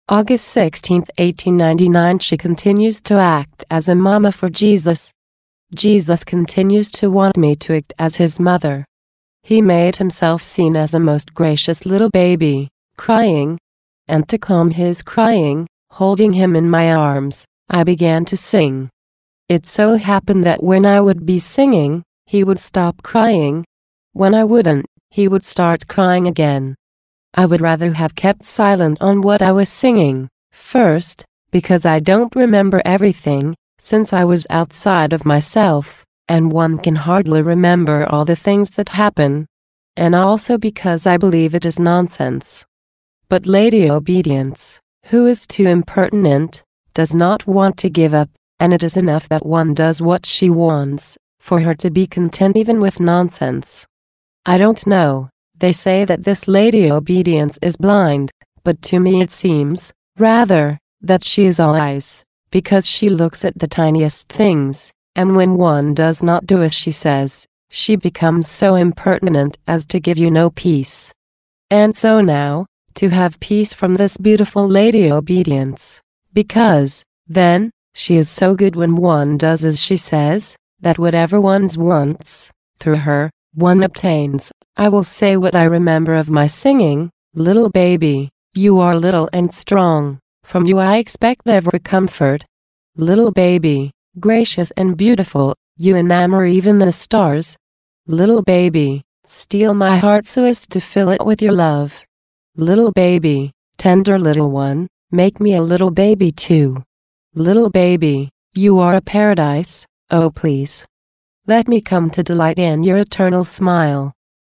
August 16, 1899. She continues to act as a mama for Jesus. Jesus continues to want me to act as his mother. He made himself seen as a most gracious little baby, crying. And to calm his crying, holding him in my arms, I began to sing. It so happened that when I would be singing, he would stop crying. When I wouldn't, he would start crying again. I would rather have kept silent on what I was singing, first, because I don't remember everything, since I was outside of myself, and one can hardly remember all the things that happen, and also because I believe it is nonsense. But Lady Obedience, who is too impertinent, does not want to give up, and it is enough that one does what she wants, for her to be content even with nonsense. I don't know. They say that this Lady Obedience is blind, but to me it seems, rather, that she is all eyes, because she looks at the tiniest things, and when one does not do as she says, she becomes so impertinent as to give you no peace. And so now, to have peace from this beautiful Lady Obedience, because, then, she is so good when one does as she says, that whatever one wants, through her, one obtains. I will say what I remember of my singing. Little baby, you are little and strong, from you I expect every comfort. Little baby, gracious and beautiful, you enamor even the stars. Little baby, steal my heart so as to fill it with your love. Little baby, tender little one, make me a little baby too. Little baby, you are a paradise, oh please. Let me come to delight in your eternal smile.